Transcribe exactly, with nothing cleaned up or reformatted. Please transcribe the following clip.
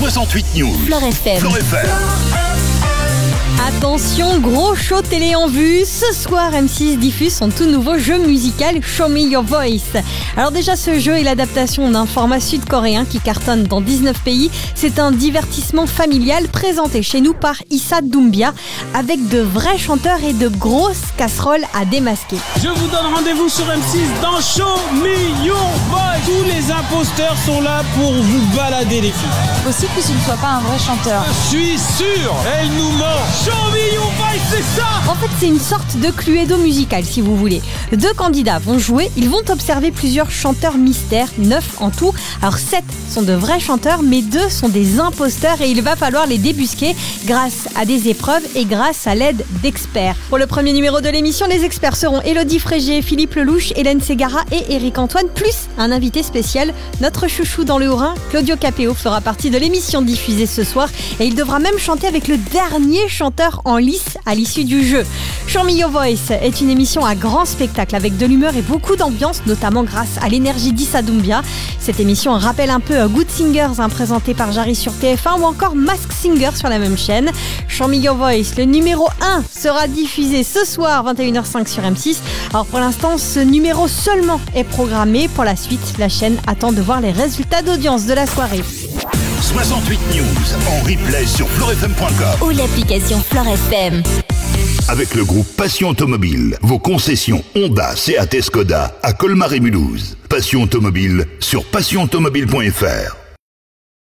soixante-huit News. Fleur F M. Fleur F M. Attention, gros show télé en vue. Ce soir, M six diffuse son tout nouveau jeu musical Show Me Your Voice. Alors déjà, ce jeu est l'adaptation d'un format sud-coréen qui cartonne dans dix-neuf pays. C'est un divertissement familial présenté chez nous par Issa Doumbia avec de vrais chanteurs et de grosses casseroles à démasquer. Je vous donne rendez-vous sur M six dans Show Me Your Voice. Tous les imposteurs sont là pour vous balader les filles. Possible que ce ne soit pas un vrai chanteur. Je suis sûr, elle nous ment. Show Me Your Voice, c'est ça. En fait, c'est une sorte de Cluedo musical, si vous voulez. Deux candidats vont jouer, ils vont observer plusieurs chanteurs mystères, neuf en tout. Alors sept sont de vrais chanteurs, mais deux sont des imposteurs et il va falloir les débusquer grâce à des épreuves et grâce à l'aide d'experts. Pour le premier numéro de l'émission, les experts seront Élodie Frégé, Philippe Lelouch, Hélène Ségara et Éric Antoine, plus un invité spécial, notre chouchou dans le Haut-Rhin, Claudio Capéo, fera partie de l'émission diffusée ce soir et il devra même chanter avec le dernier chanteur en lice à l'issue du jeu. Show Me Your Voice est une émission à grand spectacle avec de l'humeur et beaucoup d'ambiance, notamment grâce à l'énergie d'Issa Doumbia. Cette émission rappelle un peu Good Singers, hein, présenté par Jarry sur T F un ou encore Mask Singer sur la même chaîne. Show Me Your Voice, le numéro un, sera diffusé ce soir vingt et une heures cinq sur M six. Alors pour l'instant, ce numéro seulement est programmé. Pour la suite, la chaîne attend de voir les résultats d'audience de la soirée. soixante-huit News en replay sur fleur f m point com Ou l'application Fleur F M. avec le groupe Passion Automobile. Vos concessions Honda, Seat et Skoda à Colmar et Mulhouse. Passion Automobile sur passion automobile point f r.